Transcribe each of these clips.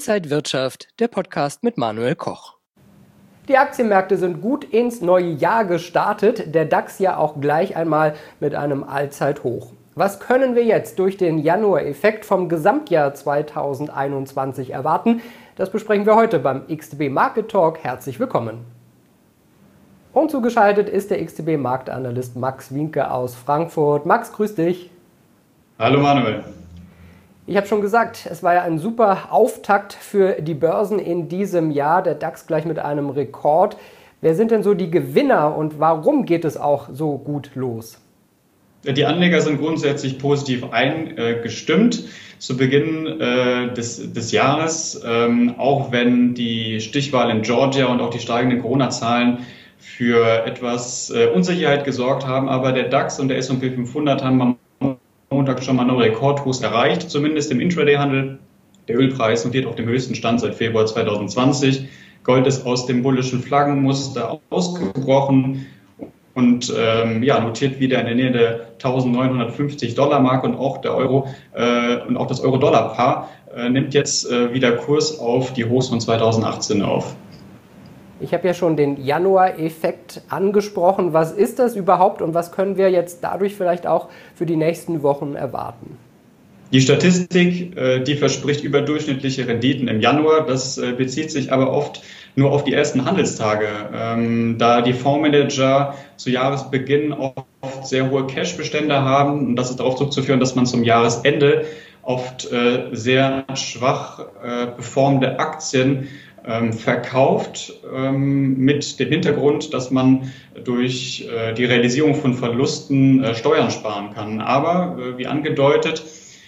Inside Wirtschaft, der Podcast mit Manuel Koch. Die Aktienmärkte sind gut ins neue Jahr gestartet, der DAX ja auch gleich einmal mit einem Allzeithoch. Was können wir jetzt durch den Januar-Effekt vom Gesamtjahr 2021 erwarten? Das besprechen wir heute beim XTB Market Talk. Herzlich willkommen. Und zugeschaltet ist der XTB-Marktanalyst Max Wienke aus Frankfurt. Max, grüß dich. Hallo Manuel. Ich habe schon gesagt, es war ja ein super Auftakt für die Börsen in diesem Jahr. Der DAX gleich mit einem Rekord. Wer sind denn so die Gewinner und warum geht es auch so gut los? Die Anleger sind grundsätzlich positiv eingestimmt zu Beginn des Jahres, auch wenn die Stichwahl in Georgia und auch die steigenden Corona-Zahlen für etwas Unsicherheit gesorgt haben. Aber der DAX und der S&P 500 haben am Montag schon mal neue Rekordhochs erreicht, zumindest im Intraday-Handel. Der Ölpreis notiert auf dem höchsten Stand seit Februar 2020. Gold ist aus dem bullischen Flaggenmuster ausgebrochen und notiert wieder in der Nähe der 1950 $-Marke und auch der Euro und auch das Euro-Dollar-Paar nimmt jetzt wieder Kurs auf die Hochs von 2018 auf. Ich habe ja schon den Januar-Effekt angesprochen. Was ist das überhaupt und was können wir jetzt dadurch vielleicht auch für die nächsten Wochen erwarten? Die Statistik, die verspricht überdurchschnittliche Renditen im Januar. Das bezieht sich aber oft nur auf die ersten Handelstage, da die Fondsmanager zu Jahresbeginn oft sehr hohe Cashbestände haben. Und das ist darauf zurückzuführen, dass man zum Jahresende oft sehr schwach performende Aktien verkauft, mit dem Hintergrund, dass man durch die Realisierung von Verlusten Steuern sparen kann. Aber wie angedeutet,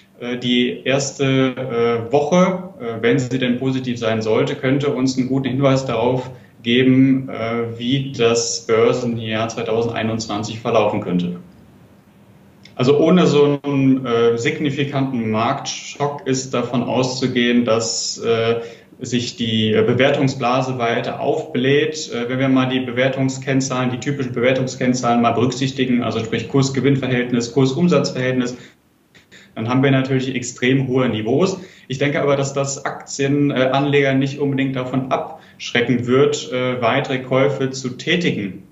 die erste Woche, wenn sie denn positiv sein sollte, könnte uns einen guten Hinweis darauf geben, wie das Börsenjahr 2021 verlaufen könnte. Also ohne so einen signifikanten Marktschock ist davon auszugehen, dass sich die Bewertungsblase weiter aufbläht. Wenn wir mal die Bewertungskennzahlen, die typischen Bewertungskennzahlen mal berücksichtigen, also sprich Kurs-Gewinn-Verhältnis, Kurs-Umsatz-Verhältnis, dann haben wir natürlich extrem hohe Niveaus. Ich denke aber, dass das Aktienanleger nicht unbedingt davon abschrecken wird, weitere Käufe zu tätigen.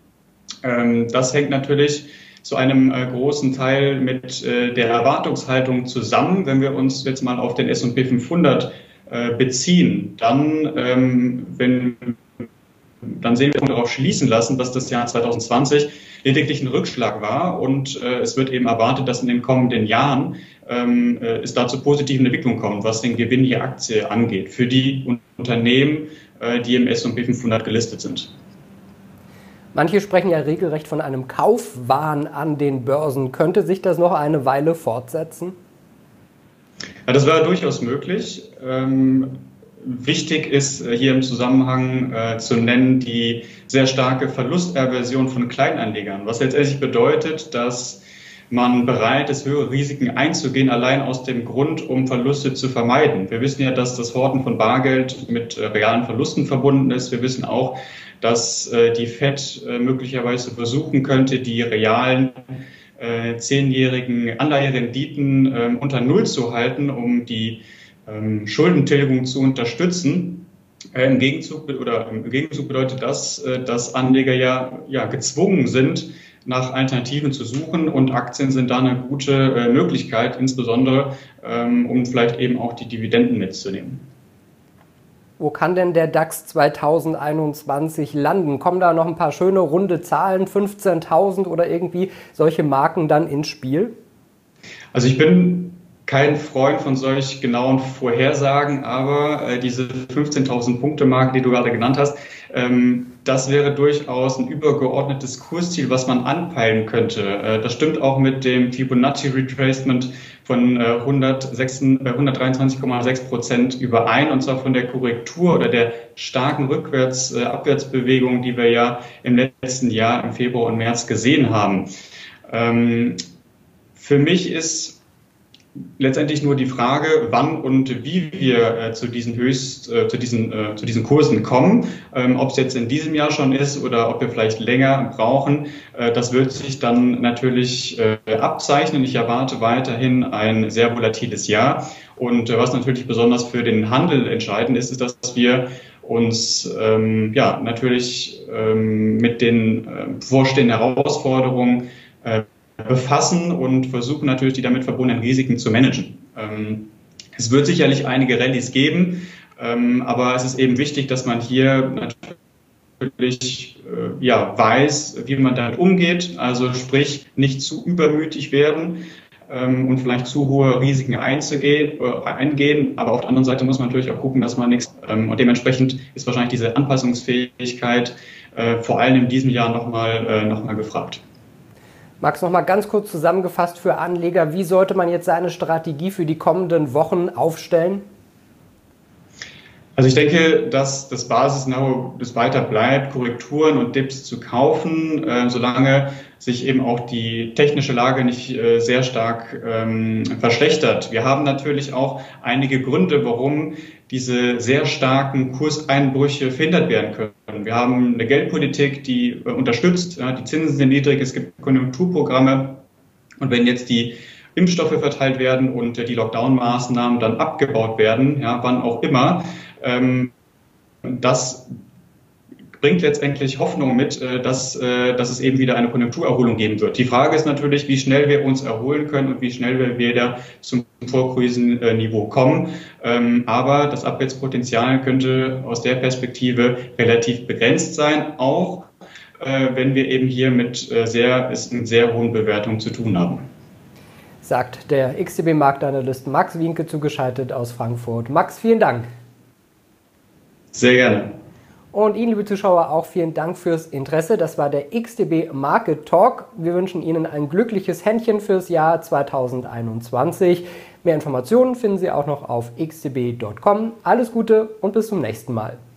Das hängt natürlich zu einem großen Teil mit der Erwartungshaltung zusammen. Wenn wir uns jetzt mal auf den S&P 500 beziehen, dann sehen wir darauf schließen lassen, dass das Jahr 2020 lediglich ein Rückschlag war und es wird eben erwartet, dass in den kommenden Jahren es da zu positiven Entwicklungen kommt, was den Gewinn je Aktie angeht, für die Unternehmen, die im S&P 500 gelistet sind. Manche sprechen ja regelrecht von einem Kaufwahn an den Börsen. Könnte sich das noch eine Weile fortsetzen? Ja, das wäre durchaus möglich. Wichtig ist hier im Zusammenhang zu nennen die sehr starke Verlustaversion von Kleinanlegern, was letztendlich bedeutet, dass man bereit ist, höhere Risiken einzugehen, allein aus dem Grund, um Verluste zu vermeiden. Wir wissen ja, dass das Horten von Bargeld mit realen Verlusten verbunden ist. Wir wissen auch, dass die FED möglicherweise versuchen könnte, die realen 10-jährigen Anleiherenditen unter Null zu halten, um die Schuldentilgung zu unterstützen. Im Gegenzug bedeutet das, dass Anleger ja gezwungen sind, nach Alternativen zu suchen und Aktien sind da eine gute Möglichkeit, insbesondere um vielleicht eben auch die Dividenden mitzunehmen. Wo kann denn der DAX 2021 landen? Kommen da noch ein paar schöne runde Zahlen, 15.000 oder irgendwie solche Marken dann ins Spiel? Also ich bin kein Freund von solch genauen Vorhersagen, aber diese 15.000 Punkte-Marke, die du gerade genannt hast, das wäre durchaus ein übergeordnetes Kursziel, was man anpeilen könnte. Das stimmt auch mit dem Fibonacci Retracement von 123,6% überein, und zwar von der Korrektur oder der starken Abwärtsbewegung, die wir ja im letzten Jahr im Februar und März gesehen haben. Für mich ist letztendlich nur die Frage, wann und wie wir zu diesen Kursen kommen. Ob es jetzt in diesem Jahr schon ist oder ob wir vielleicht länger brauchen, das wird sich dann natürlich abzeichnen. Ich erwarte weiterhin ein sehr volatiles Jahr. Und was natürlich besonders für den Handel entscheidend ist, ist, dass wir uns natürlich mit den bevorstehenden Herausforderungen befassen und versuchen natürlich die damit verbundenen Risiken zu managen. Es wird sicherlich einige Rallyes geben, aber es ist eben wichtig, dass man hier natürlich weiß, wie man damit umgeht, also sprich nicht zu übermütig werden und vielleicht zu hohe Risiken eingehen, aber auf der anderen Seite muss man natürlich auch gucken, dass man nichts und dementsprechend ist wahrscheinlich diese Anpassungsfähigkeit vor allem in diesem Jahr noch mal gefragt. Max, noch mal ganz kurz zusammengefasst für Anleger, wie sollte man jetzt seine Strategie für die kommenden Wochen aufstellen? Also ich denke, dass das Basis-Know das weiter bleibt, Korrekturen und Dips zu kaufen, solange sich eben auch die technische Lage nicht sehr stark verschlechtert. Wir haben natürlich auch einige Gründe, warum diese sehr starken Kurseinbrüche verhindert werden können. Wir haben eine Geldpolitik, die unterstützt, die Zinsen sind niedrig, es gibt Konjunkturprogramme und wenn jetzt die Impfstoffe verteilt werden und die Lockdown-Maßnahmen dann abgebaut werden, wann auch immer, das bringt letztendlich Hoffnung mit, dass es eben wieder eine Konjunkturerholung geben wird. Die Frage ist natürlich, wie schnell wir uns erholen können und wie schnell wir wieder zum Vorkrisenniveau kommen. Aber das Abwärtspotenzial könnte aus der Perspektive relativ begrenzt sein, auch wenn wir eben hier mit sehr hohen Bewertungen zu tun haben. Sagt der XTB-Marktanalyst Max Wienke zugeschaltet aus Frankfurt. Max, vielen Dank. Sehr gerne. Und Ihnen, liebe Zuschauer, auch vielen Dank fürs Interesse. Das war der XTB Market Talk. Wir wünschen Ihnen ein glückliches Händchen fürs Jahr 2021. Mehr Informationen finden Sie auch noch auf xtb.com. Alles Gute und bis zum nächsten Mal.